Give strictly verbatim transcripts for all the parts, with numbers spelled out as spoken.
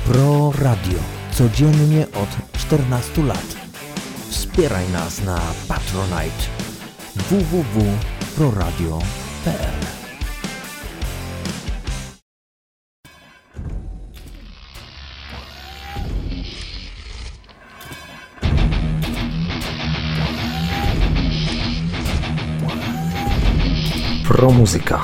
Pro Radio. Codziennie od czternastu lat. Wspieraj nas na Patronite. w w w kropka proradio kropka p l. Pro Muzyka.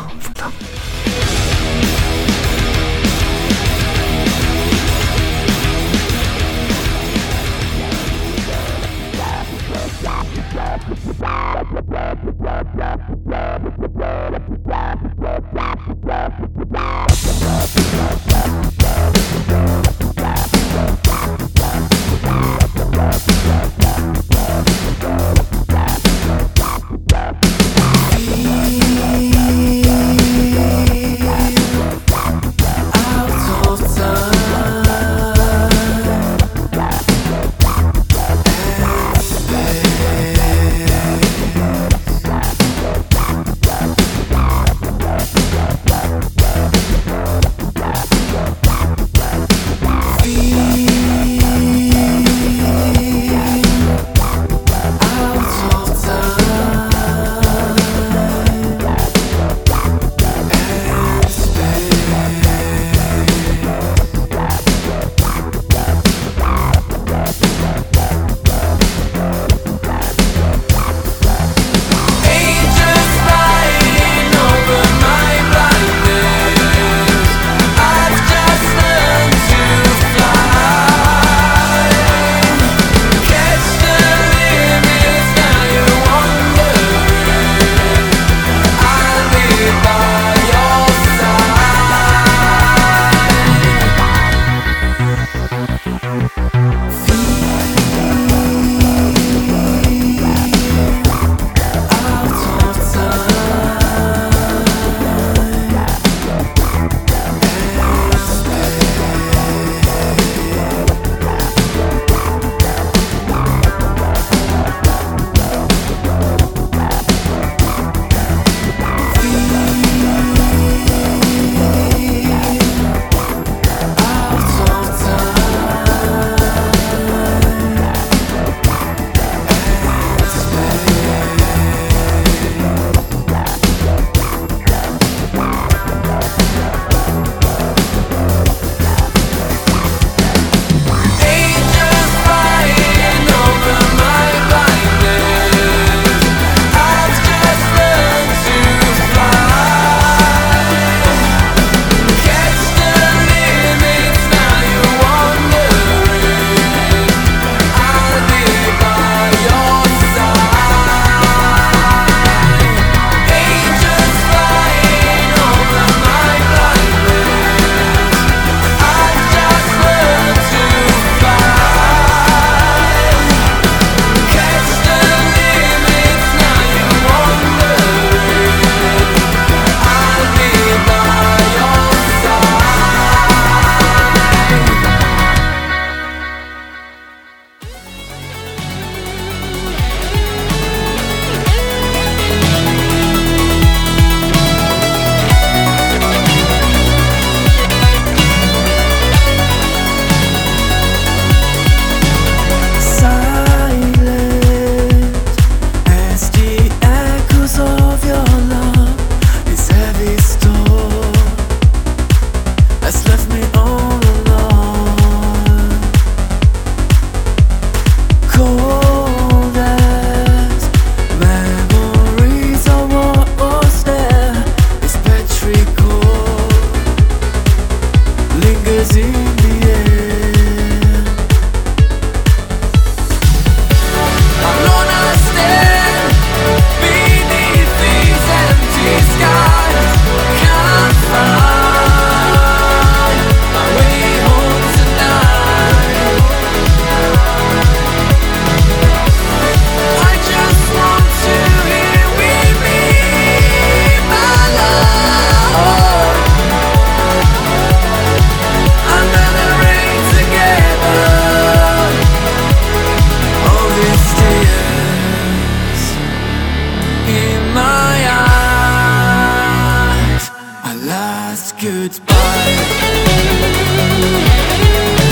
goodbye.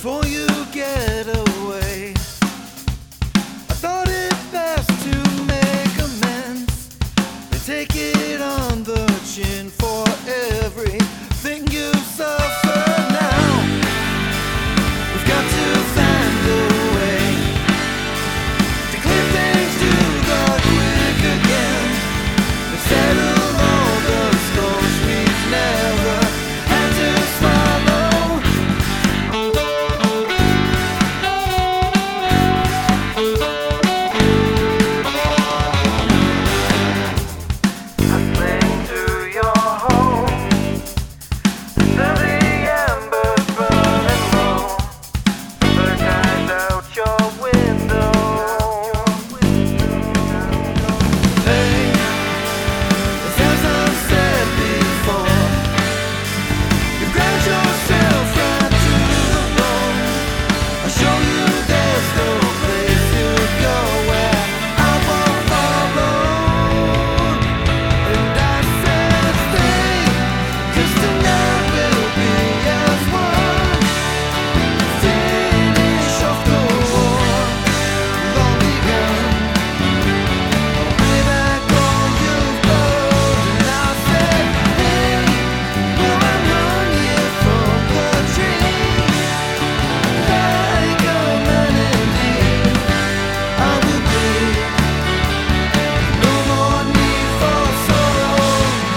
before you get away. I thought it best to make amends and take it on the chin for everything you've suffered now. We've got to find a way to clear things to the quick again and settle all the scores we've never had to swallow. I cling to your home until the embers burning low. The bird dies out your window. Hey, as I've said before, you've got yourself right to the bone. I'll show you there's no place to go where I won't follow. And I said stay, 'cause tonight will be as one. Finish off the war long begun. Pay back all you've owed. And I said hey, well I'm hung here from the tree like a man indeed. I will bleed, no more need for sorrow.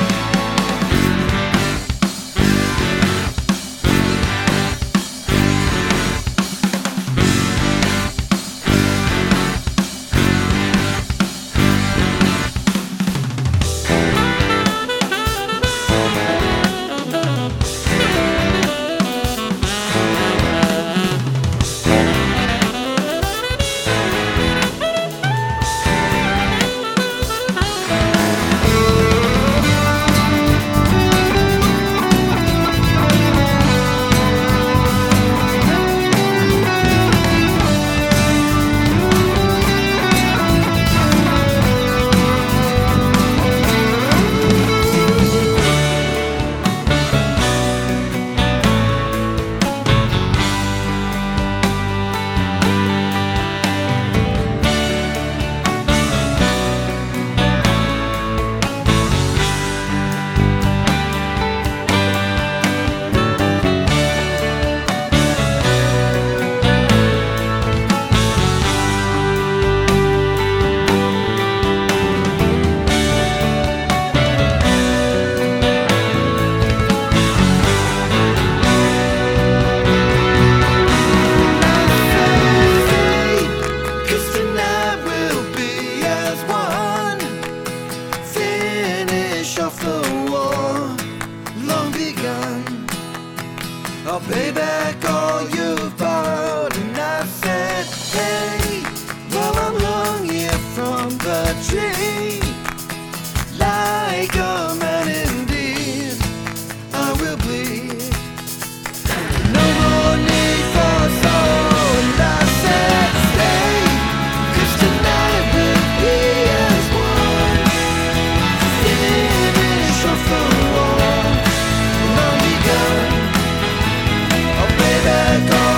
Cause tonight will be as one. Finish off the war long begun. I'll pay back all you've borrowed. And I said hey, well I'm hung here from the tree like a man indeed. I will bleed, no more need for sorrow. And I said stay, 'cause tonight will be as one. Finish off the war long begun. I'll pay back all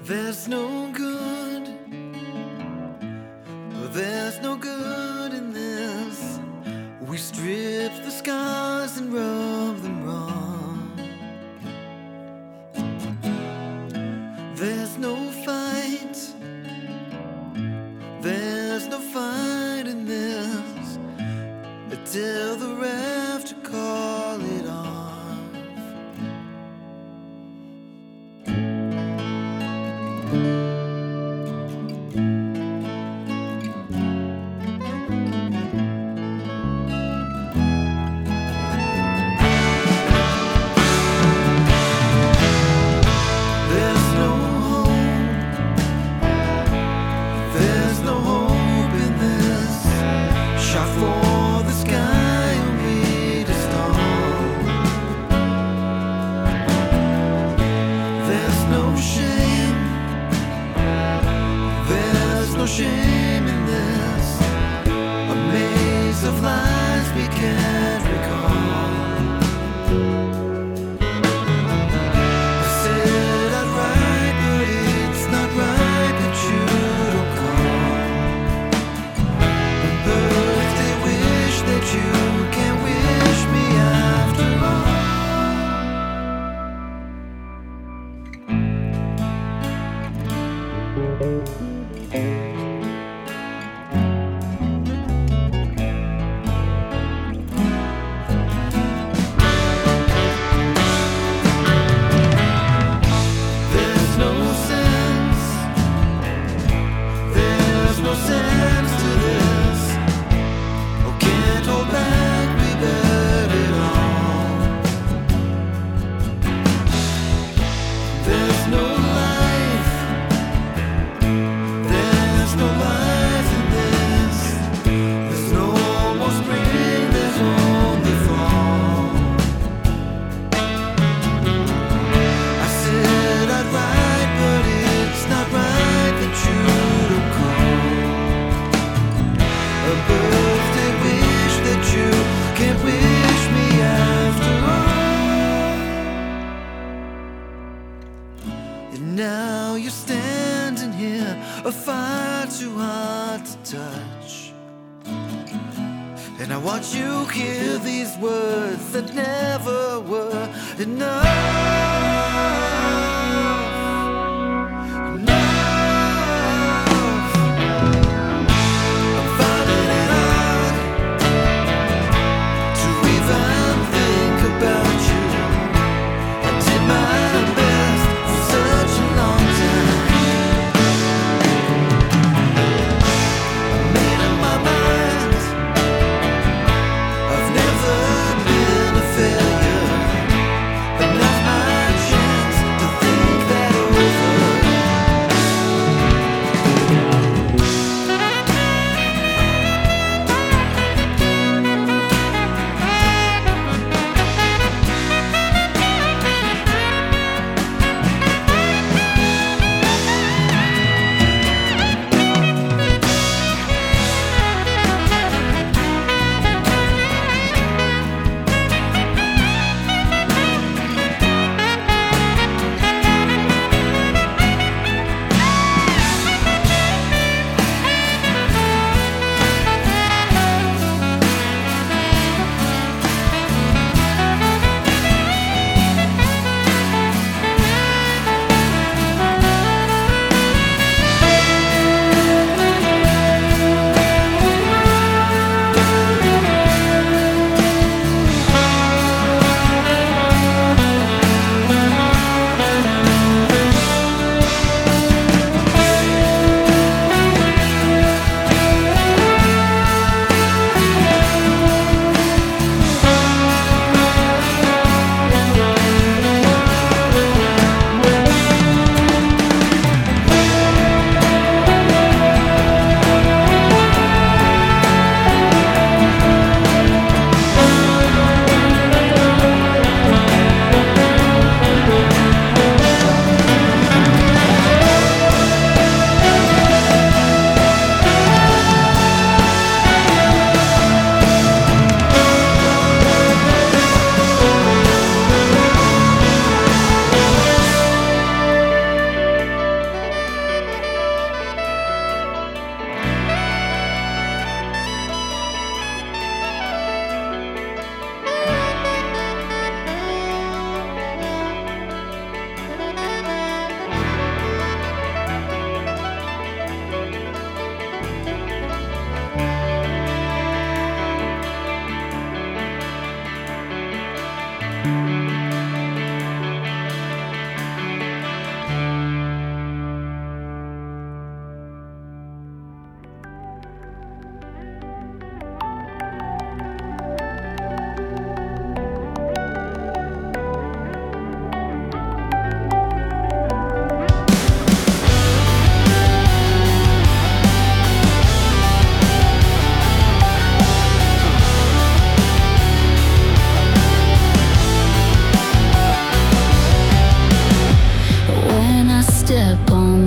There's no good, there's no good in this. We strip the scars and rub them raw. There's no fight, there's no fight in this. Tell the ref to call it off. No shame in this, a maze of lies we can't recall. I said I'd write, but it's not right that you don't call. A birthday wish that you can't wish me after now you're standing here, a fire too hard to touch. And I watch you hear these words that never were enough. But now's my chance.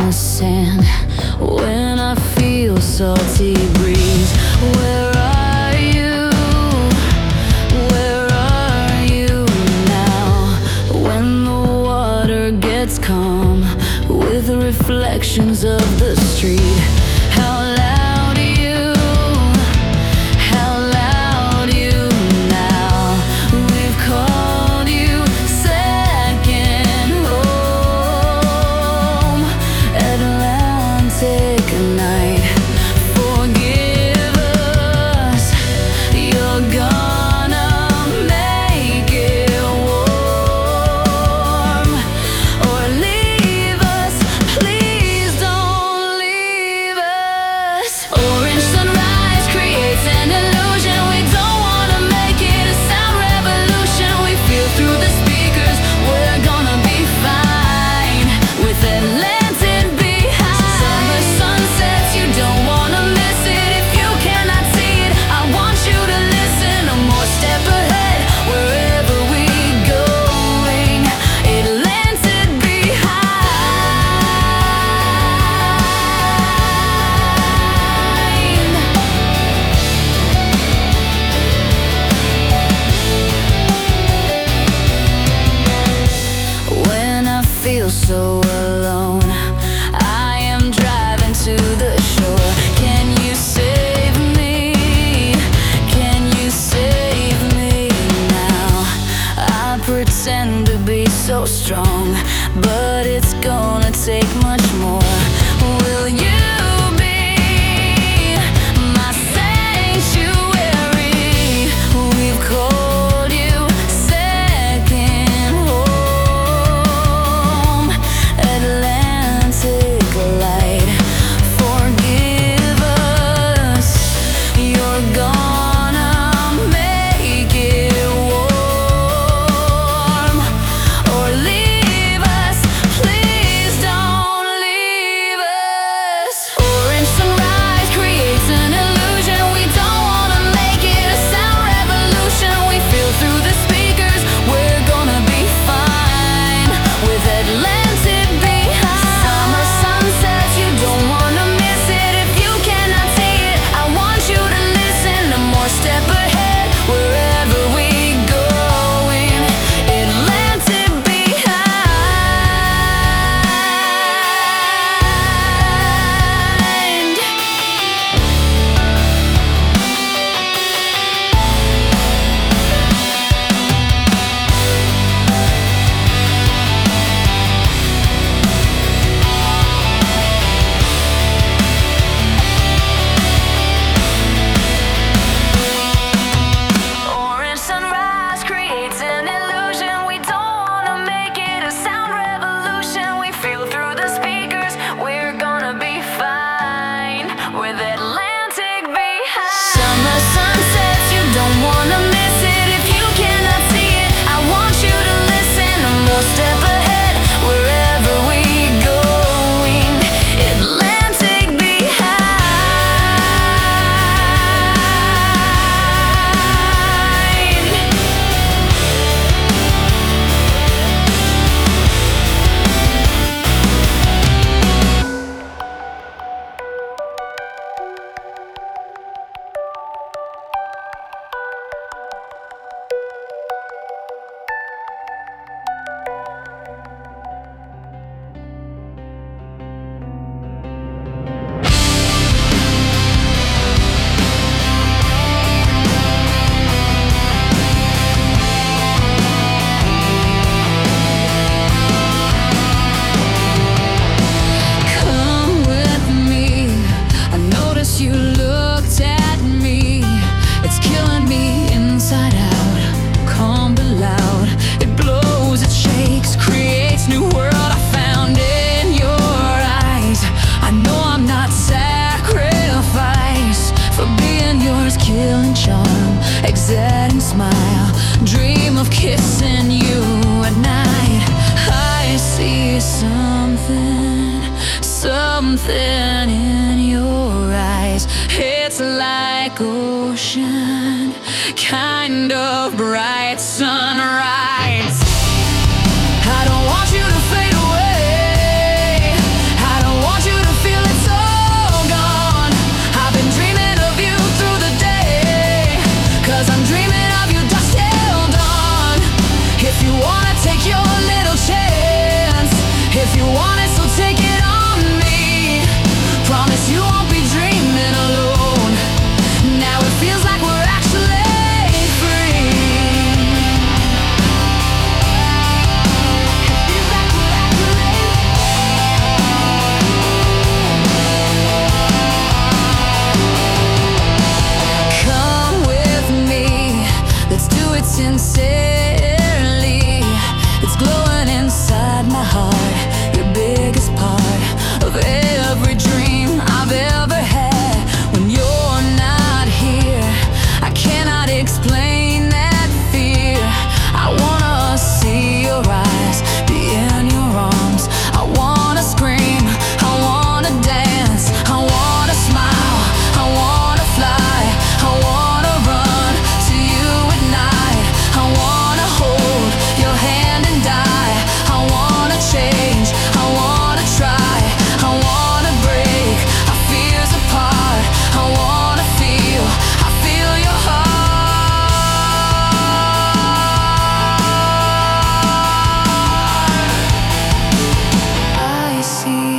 the sand when I feel salty breeze. Where are you? Where are you now? When the water gets calm with the reflections of the street. How loud are you? How loud you now? We've called you second home. Atlantic night, forgive us. You're gonna make it warm, or leave us. Please don't leave us. Orange sunrise creates an illusion. We don't wanna make it a sound revolution. We feel through the speakers we're gonna be fine with Atlantic behind. Summer sunsets, you don't wanna miss it. If you cannot see it, I want you to listen. A more step ahead wherever we going. Atlantic behind. When I feel so alone, I am driving to the shore. Can you save me? Can you save me now? I pretend to be so strong, but it's gonna take much more. Will you be my sanctuary? We've called you second home. Atlantic light, forgive us. You're gonna make it warm, or leave us. Please don't leave us. Orange sunrise creates an illusion. We don't wanna make it a sound revolution. We feel through the speakers we're gonna be fine with Atlantic behind. Summer sunsets, you don't wanna miss it. If you cannot see it, I want you to listen. A more step ahead wherever we going. Atlantic behind. Orange sunrise creates an illusion. We don't wanna make it a sound revolution. We feel through the speakers we're gonna be fine with Atlantic behind. Summer sunsets, you don't wanna miss it. If you cannot see it, I want you to listen. A more step ahead wherever we going. Atlantic behind. Come with me. I notice you looked at me. It's killing me inside out. Calm but loud. It blows, it shakes, creates new world I found in your eyes. I know I'm not sacrifice for being yours, killing charm, exciting smile. Dream of kissing you at night. I see something, something in your eyes. It's like ocean, kind of bright sunrise. I don't want you to fade away. I don't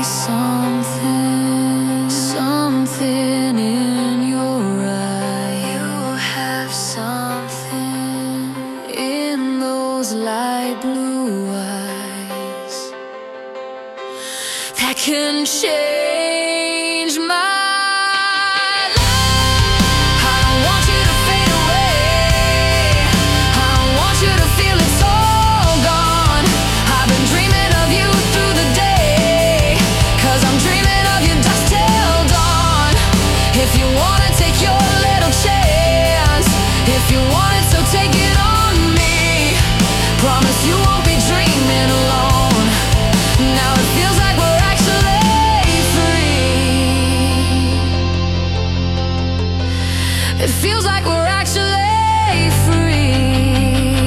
something, something in your eye. You have something in those light blue eyes that can change my feels like we're actually free.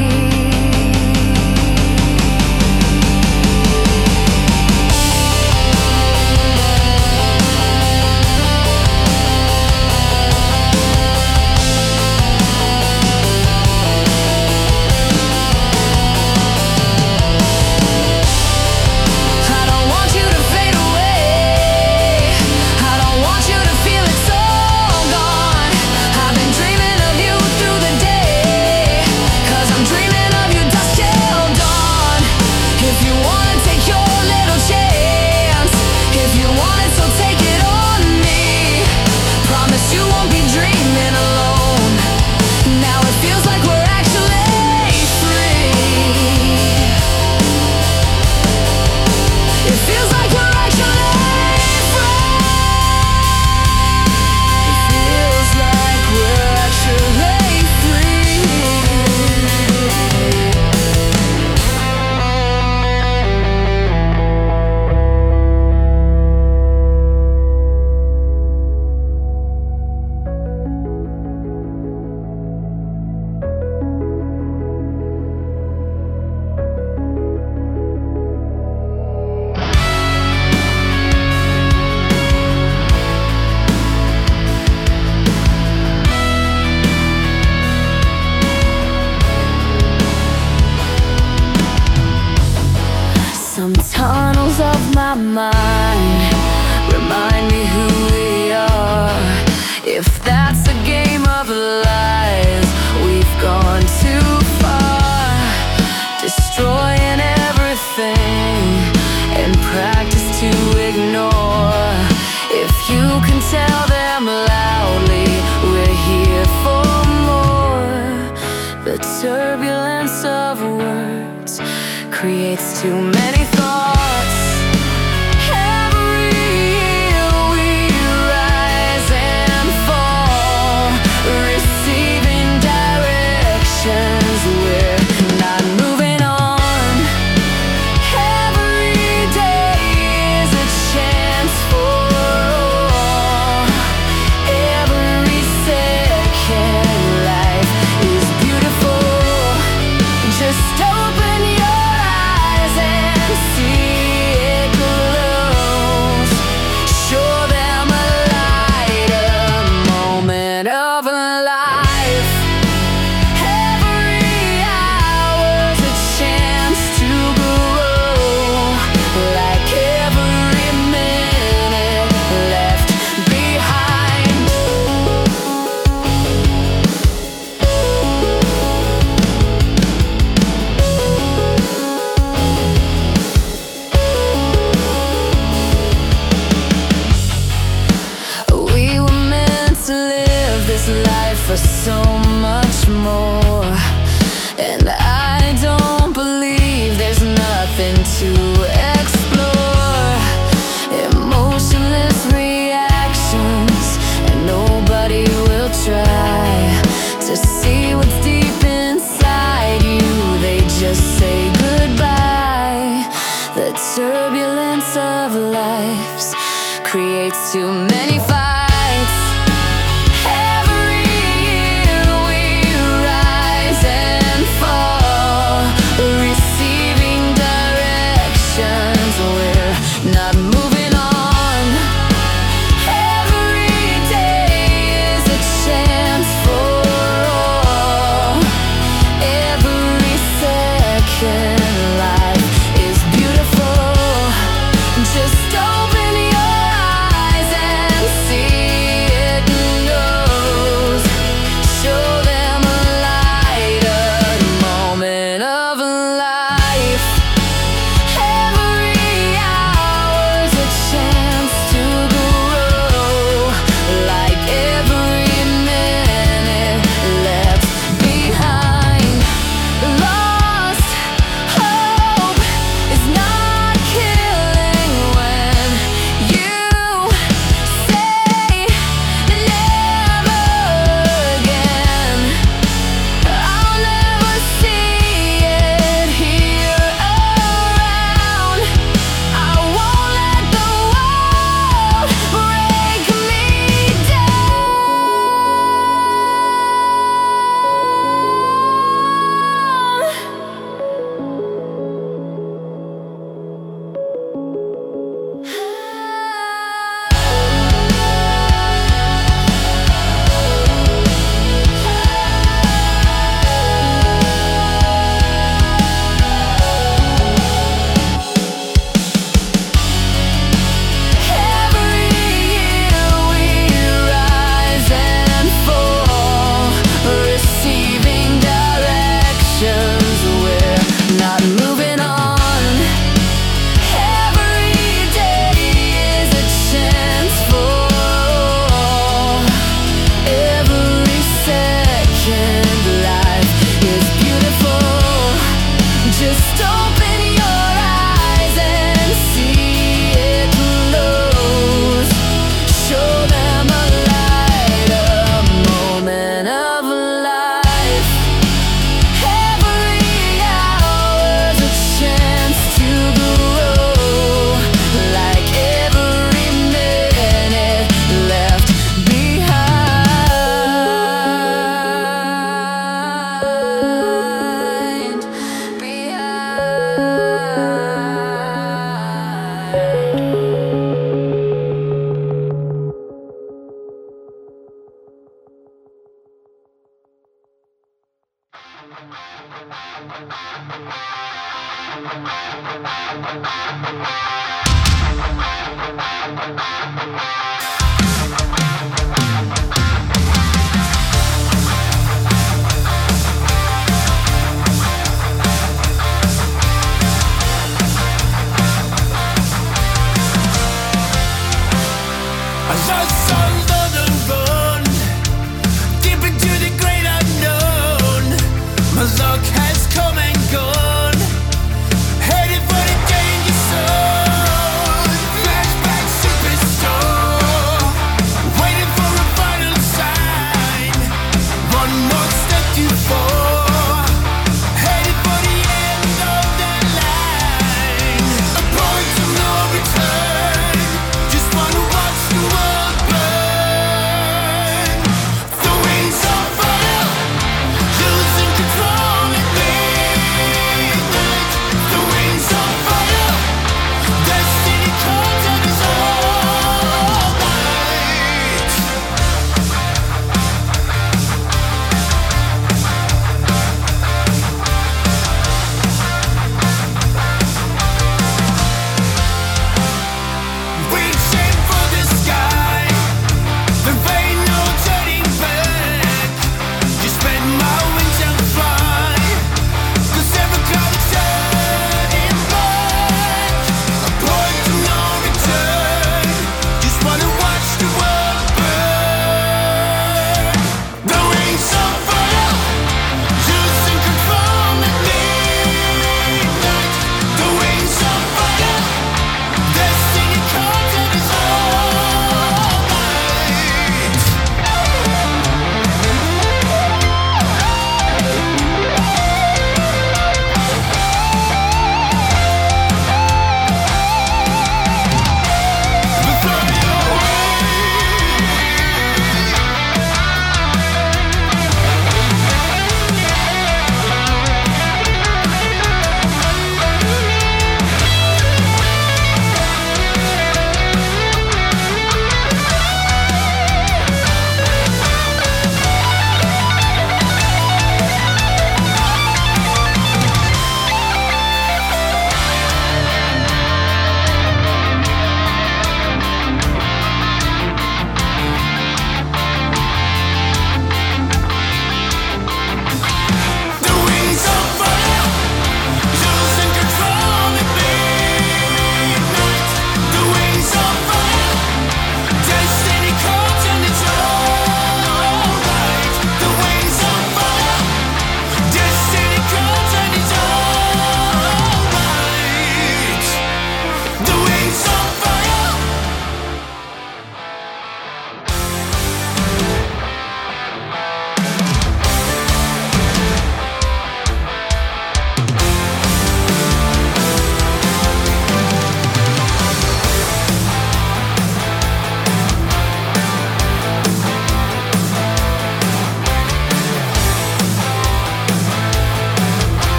I don't want you to fade away. I don't want you to feel it's all gone. I've been dreaming of you through the day, 'cause I'm dreaming of you dusk till dawn. If you wanna take your little chance, if you want it, so take it on me. Promise you won't be dreaming alone. Now it feels like we're actually free. It feels like we're actually free. It feels like we're actually free. Some tunnels of my mind remind me who we are. If that's a game of lies, we've gone too far. Destroying everything and practice to ignore. If you can tell them loudly, we're here for more. The turbulence of words creates too many thoughts. Every year we rise and fall, receiving directions. We're not moving on. Every day is a chance for all. Every second, life is beautiful. Just open your eyes and see it close. Show them a light, a moment of life. Every hour's a chance to grow. Like every minute left behind. We were meant to live this life for so much more, and I don't believe there's nothing to explore. Emotionless reactions, and nobody will try to see what's deep inside you. They just say goodbye. The turbulence of life creates too many fights. Every year we rise and fall, receiving directions. We're not moving on. Every day is a chance for all. Every second, life is beautiful. Just open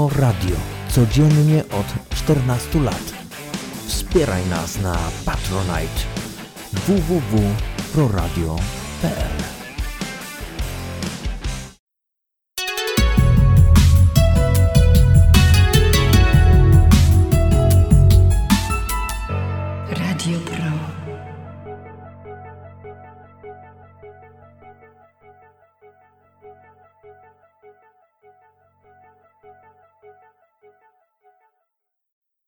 Pro Radio. Codziennie od czternastu lat. Wspieraj nas na Patronite. w w w kropka pro radio kropka p l